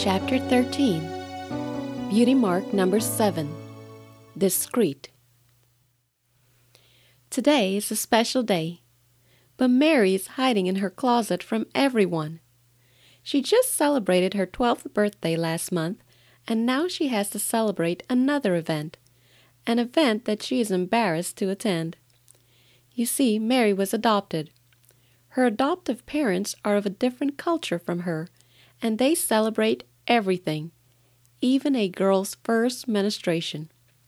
Chapter 13. Beauty Mark number 7. Discreet. Today is a special day, but Mary is hiding in her closet from everyone. She just celebrated her 12th birthday last month, and now she has to celebrate another event, an event that she is embarrassed to attend. You see, Mary was adopted. Her adoptive parents are of a different culture from her, and they celebrate everything, even a girl's first menstruation.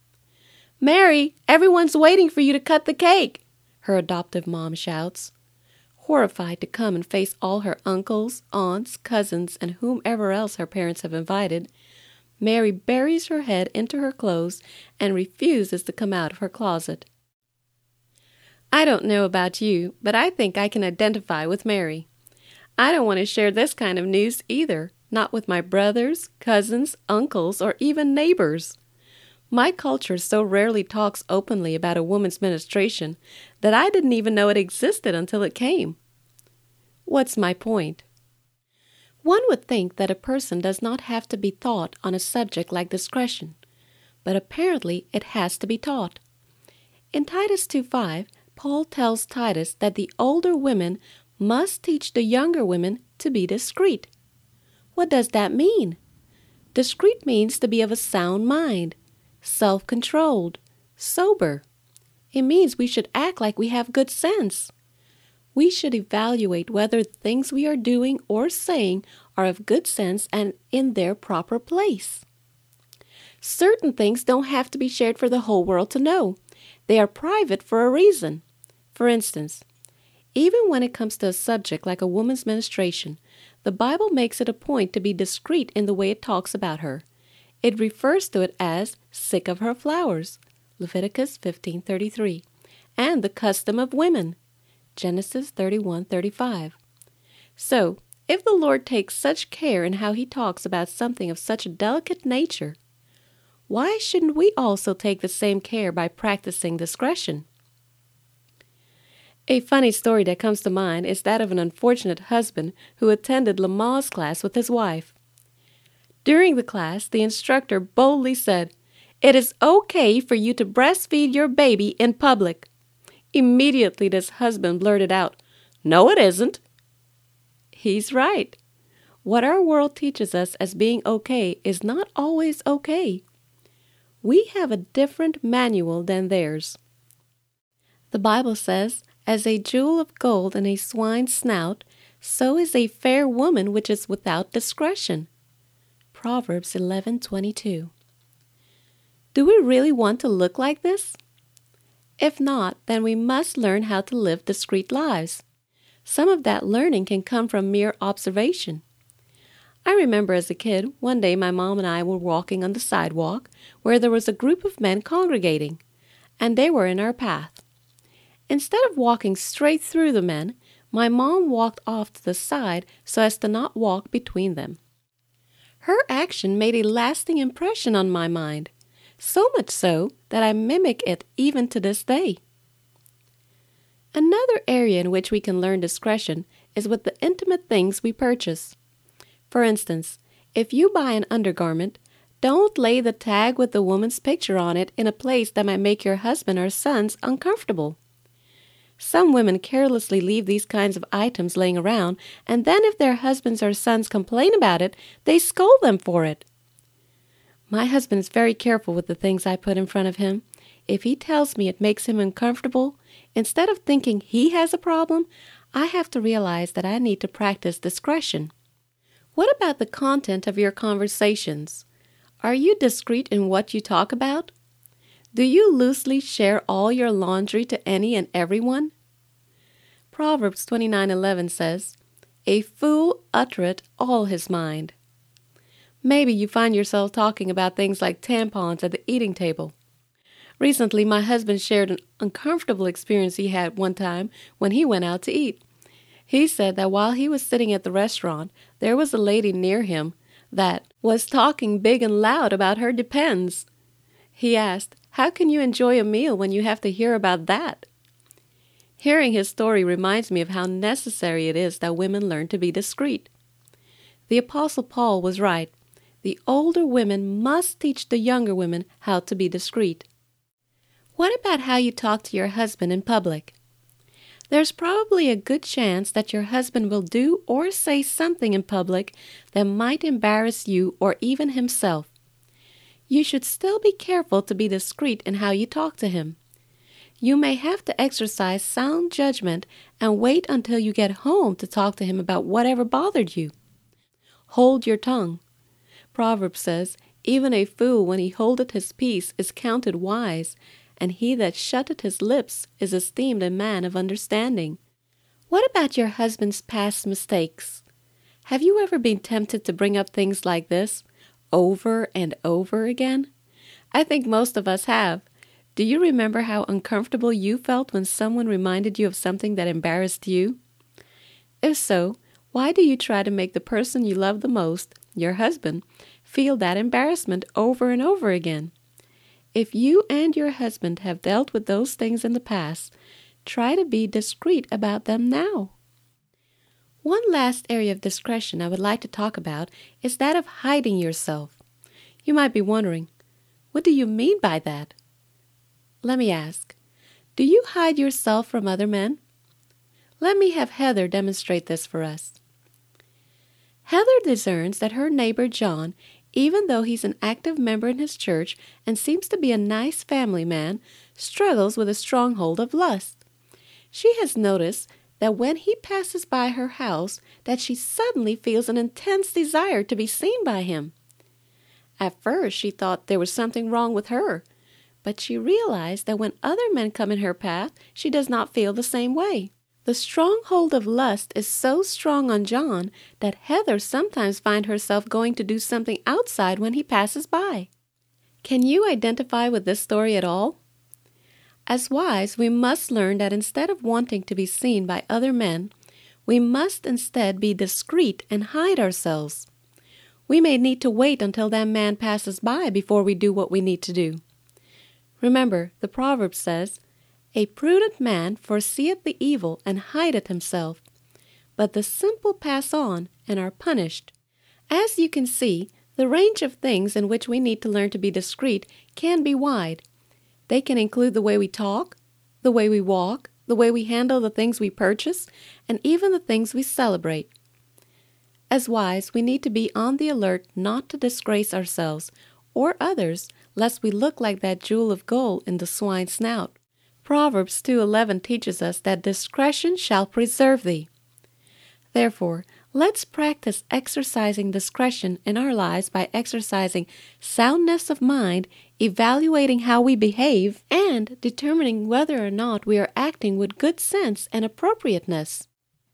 "Mary, everyone's waiting for you to cut the cake," her adoptive mom shouts. Horrified to come and face all her uncles, aunts, cousins, and whomever else her parents have invited, Mary buries her head into her clothes and refuses to come out of her closet. I don't know about you, but I think I can identify with Mary. I don't want to share this kind of news either, not with my brothers, cousins, uncles, or even neighbors. My culture so rarely talks openly about a woman's menstruation that I didn't even know it existed until it came. What's my point? One would think that a person does not have to be taught on a subject like discretion, but apparently it has to be taught. In Titus 2:5, Paul tells Titus that the older women must teach the younger women to be discreet. What does that mean? Discreet means to be of a sound mind, self-controlled, sober. It means we should act like we have good sense. We should evaluate whether the things we are doing or saying are of good sense and in their proper place. Certain things don't have to be shared for the whole world to know. They are private for a reason. For instance, even when it comes to a subject like a woman's menstruation, the Bible makes it a point to be discreet in the way it talks about her. It refers to it as sick of her flowers, Leviticus 15:33, and the custom of women, Genesis 31:35. So, if the Lord takes such care in how he talks about something of such a delicate nature, why shouldn't we also take the same care by practicing discretion? A funny story that comes to mind is that of an unfortunate husband who attended Lamaze class with his wife. During the class, the instructor boldly said, "It is okay for you to breastfeed your baby in public." Immediately, this husband blurted out, "No, it isn't." He's right. What our world teaches us as being okay is not always okay. We have a different manual than theirs. The Bible says, "As a jewel of gold in a swine's snout, so is a fair woman which is without discretion." Proverbs 11:22. Do we really want to look like this? If not, then we must learn how to live discreet lives. Some of that learning can come from mere observation. I remember as a kid, one day my mom and I were walking on the sidewalk where there was a group of men congregating, and they were in our path. Instead of walking straight through the men, my mom walked off to the side so as to not walk between them. Her action made a lasting impression on my mind, so much so that I mimic it even to this day. Another area in which we can learn discretion is with the intimate things we purchase. For instance, if you buy an undergarment, don't lay the tag with the woman's picture on it in a place that might make your husband or sons uncomfortable. Some women carelessly leave these kinds of items laying around, and then if their husbands or sons complain about it, they scold them for it. My husband is very careful with the things I put in front of him. If he tells me it makes him uncomfortable, instead of thinking he has a problem, I have to realize that I need to practice discretion. What about the content of your conversations? Are you discreet in what you talk about? Do you loosely share all your laundry to any and everyone? Proverbs 29:11 says, "A fool uttereth all his mind." Maybe you find yourself talking about things like tampons at the eating table. Recently, my husband shared an uncomfortable experience he had one time when he went out to eat. He said that while he was sitting at the restaurant, there was a lady near him that was talking big and loud about her Depends. He asked, "How can you enjoy a meal when you have to hear about that?" Hearing his story reminds me of how necessary it is that women learn to be discreet. The Apostle Paul was right. The older women must teach the younger women how to be discreet. What about how you talk to your husband in public? There's probably a good chance that your husband will do or say something in public that might embarrass you or even himself. You should still be careful to be discreet in how you talk to him. You may have to exercise sound judgment and wait until you get home to talk to him about whatever bothered you. Hold your tongue. Proverbs says, "Even a fool when he holdeth his peace is counted wise, and he that shutteth his lips is esteemed a man of understanding." What about your husband's past mistakes? Have you ever been tempted to bring up things like this over and over again? I think most of us have. Do you remember how uncomfortable you felt when someone reminded you of something that embarrassed you? If so, why do you try to make the person you love the most, your husband, feel that embarrassment over and over again? If you and your husband have dealt with those things in the past, try to be discreet about them now. One last area of discretion I would like to talk about is that of hiding yourself. You might be wondering, what do you mean by that? Let me ask, do you hide yourself from other men? Let me have Heather demonstrate this for us. Heather discerns that her neighbor John, even though he's an active member in his church and seems to be a nice family man, struggles with a stronghold of lust. She has noticed that when he passes by her house, that she suddenly feels an intense desire to be seen by him. At first, she thought there was something wrong with her, but she realized that when other men come in her path, she does not feel the same way. The stronghold of lust is so strong on John that Heather sometimes finds herself going to do something outside when he passes by. Can you identify with this story at all? As wives, we must learn that instead of wanting to be seen by other men, we must instead be discreet and hide ourselves. We may need to wait until that man passes by before we do what we need to do. Remember, the proverb says, "A prudent man foreseeth the evil and hideth himself, but the simple pass on and are punished." As you can see, the range of things in which we need to learn to be discreet can be wide. They can include the way we talk, the way we walk, the way we handle the things we purchase, and even the things we celebrate. As wives, we need to be on the alert not to disgrace ourselves or others, lest we look like that jewel of gold in the swine's snout. Proverbs 2:11 teaches us that discretion shall preserve thee. Therefore, let's practice exercising discretion in our lives by exercising soundness of mind, evaluating how we behave, and determining whether or not we are acting with good sense and appropriateness.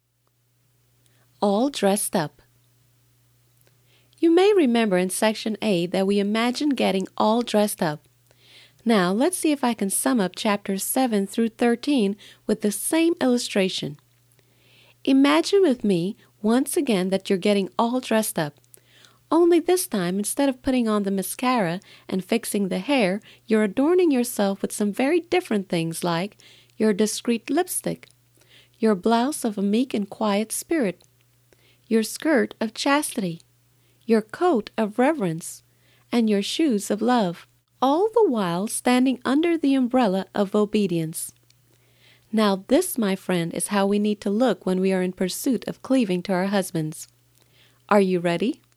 All dressed up. You may remember in Section A that we imagined getting all dressed up. Now, let's see if I can sum up chapters 7 through 13 with the same illustration. Imagine with me once again that you're getting all dressed up. Only this time, instead of putting on the mascara and fixing the hair, you're adorning yourself with some very different things like your discreet lipstick, your blouse of a meek and quiet spirit, your skirt of chastity, your coat of reverence, and your shoes of love, all the while standing under the umbrella of obedience. Now this, my friend, is how we need to look when we are in pursuit of cleaving to our husbands. Are you ready?